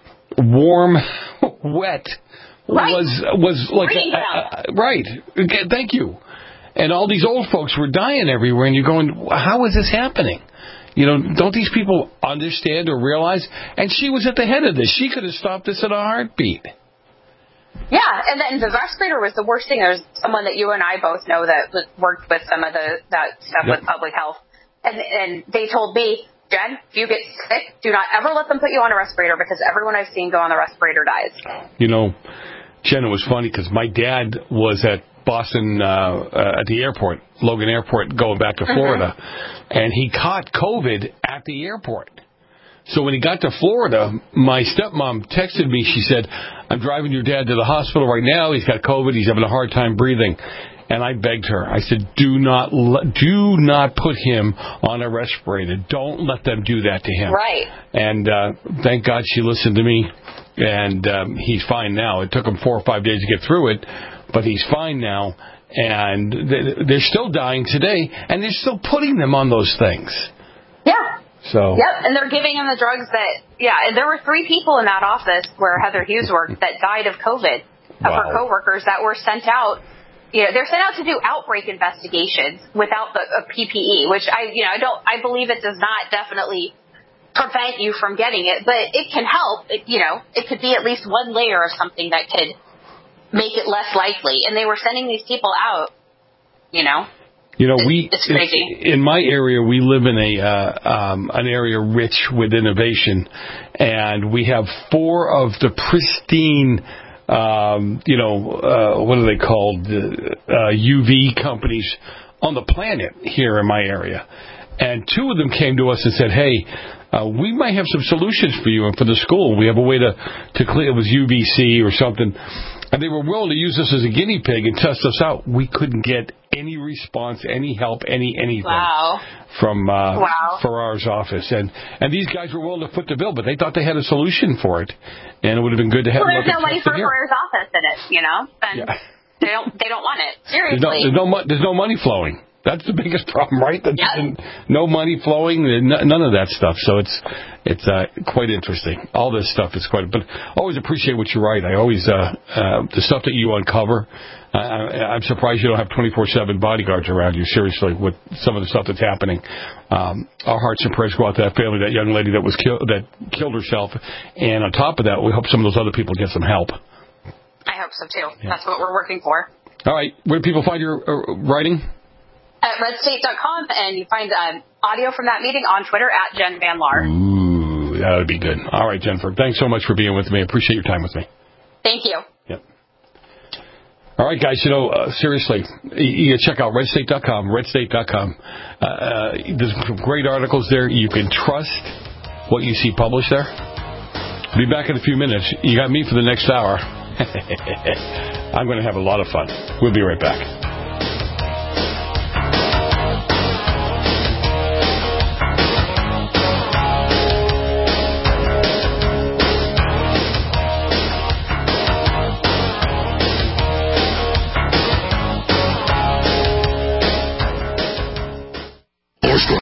warm, wet. Right. Was was like a, a, right. Okay, thank you. And all these old folks were dying everywhere, and you're going, how is this happening? You know, don't these people understand or realize? And she was at the head of this. She could have stopped this in a heartbeat. Yeah, and then the respirator was the worst thing. There's someone that you and I both know that worked with some of the that stuff yep. with public health, and and they told me, Jen, if you get sick, do not ever let them put you on a respirator because everyone I've seen go on the respirator dies. You know, Jen, it was funny because my dad was at Boston, uh, uh, at the airport, Logan Airport, going back to Florida, mm-hmm. and he caught COVID at the airport. So when he got to Florida, my stepmom texted me. She said, I'm driving your dad to the hospital right now. He's got COVID. He's having a hard time breathing. And I begged her. I said, do not do not put him on a respirator. Don't let them do that to him. Right. And uh, thank God she listened to me. And um, he's fine now. It took him four or five days to get through it, but he's fine now. And they're still dying today, and they're still putting them on those things. Yeah. So. Yep, and they're giving them the drugs that, yeah, and there were three people in that office where Heather Hughes worked that died of COVID, wow. of her coworkers that were sent out. You know, they're sent out to do outbreak investigations without the a P P E, which I, you know, I don't, I believe it does not definitely prevent you from getting it, but it can help. It, you know, it could be at least one layer of something that could make it less likely. And they were sending these people out, you know. You know, we it's crazy. In my area, we live in a uh, um, an area rich with innovation, and we have four of the pristine. Um, you know, uh, what are they called? Uh, U V companies on the planet here in my area. And two of them came to us and said, hey, uh, we might have some solutions for you and for the school. We have a way to, to clean, it was U V C or something. And they were willing to use us as a guinea pig and test us out. We couldn't get any response, any help, any anything wow. from uh, wow. Farrar's office. And and these guys were willing to foot the bill, but they thought they had a solution for it. And it would have been good to have well, them there's no money for Farrar's office in it, you know? Then yeah. they don't they don't want it. Seriously. There's no, there's no, mo- there's no money flowing. That's the biggest problem, right? That yep. No money flowing, none of that stuff. So it's it's uh, quite interesting. All this stuff is quite. But I always appreciate what you write. I always uh, uh, the stuff that you uncover. Uh, I'm surprised you don't have twenty-four seven bodyguards around you. Seriously, with some of the stuff that's happening, um, our hearts and prayers go out to that family, that young lady that was kill- that killed herself. And on top of that, we hope some of those other people get some help. I hope so too. Yeah. That's what we're working for. All right, where do people find your uh, writing? At red state dot com, and you find um, audio from that meeting on Twitter at Jen Van Laar. Ooh, that would be good. All right, Jennifer, thanks so much for being with me. I appreciate your time with me. Thank you. Yep. All right, guys, you know, uh, seriously, you, you check out red state dot com, red state dot com. Uh, uh, there's some great articles there. You can trust what you see published there. I'll be back in a few minutes. You got me for the next hour. I'm going to have a lot of fun. We'll be right back.